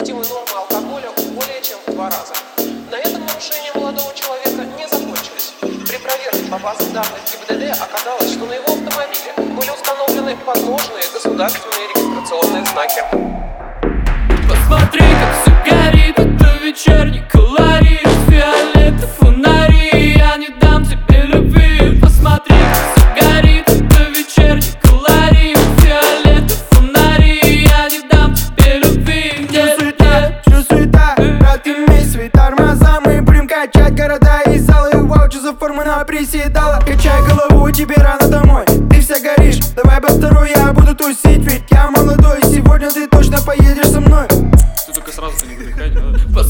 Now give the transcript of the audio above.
допустимой нормы алкоголя более чем в 2 раза. На этом нарушения молодого человека не закончились. При проверке по базам данных ГИБДД оказалось, что на его автомобиле были установлены возможные государственные регистрационные знаки. Посмотри, как все горит, это вечерний колорит. Фиолетовые фонари, я не дам тебе любви. Посмотри, как все горит, это вечерний колорит. Фиолетовые фонари, я не дам тебе любви. Чё суета, брат, имей свои тормоза. Мы будем качать города и залы. Вау, чё за форма на приседала. Качай голову, тебе рано домой. Ты вся горишь, давай по второй, я буду тусить. Ведь я молодой, сегодня ты точно поедешь со мной. Ты только сразу не выдыхай,